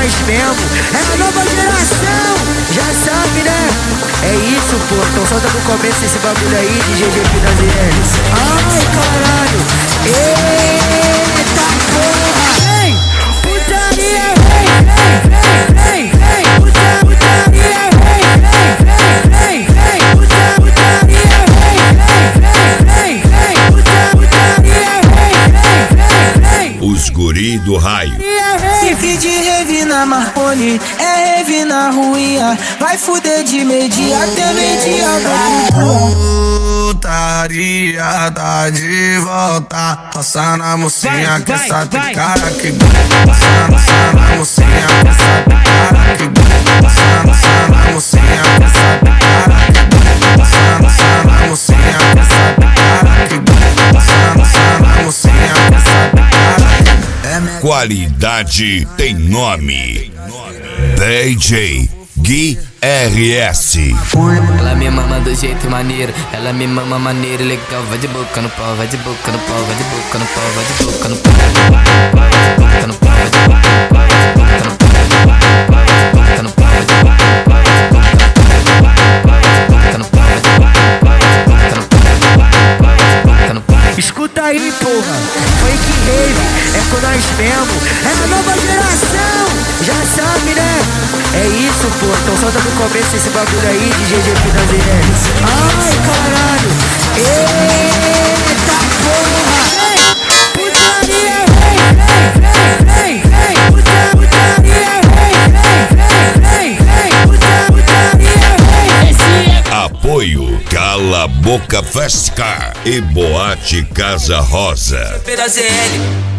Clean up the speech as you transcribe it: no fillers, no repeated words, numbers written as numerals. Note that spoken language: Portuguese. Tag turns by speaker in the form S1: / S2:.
S1: nós mesmo. É a nova geração, já sabe, né? É isso, pô, então solta no começo esse bagulho aí de GG Finanzeiros. Ai, caralho. Eita porra. Vem, putaria, vem, putaria, vem, putaria,
S2: Os guri do raio.
S3: Pique de rave na Marconi, é rave na ruinha. Vai fuder de meio-dia até meio-dia.
S4: Putaria tá de volta. Passa na mocinha que essa tem cara que passa na mocinha que essa tem cara que passa na mocinha que essa tem cara que passa na mocinha que essa tem cara que passa na mocinha que essa tem cara que.
S2: Qualidade tem nome. DJ Gui RS.
S5: Ela me mama do jeito maneiro, ela me mama maneiro legal. Vai de boca no pau, vai de boca no pau, vai de boca no pau, vai de boca no pau, vai de boca no pau, vai de boca no pau,
S1: escuta aí, porra, fake rave, é com nós mesmo. É a nova geração, já sabe, né? É isso, pô, então solta no começo esse bagulho aí de GG Finanzeiros. Ai, caralho. Eita porra. Putaria, vem, putaria,
S2: Apoio Cala Boca Fest Car e Boate Casa Rosa.
S5: da ZL.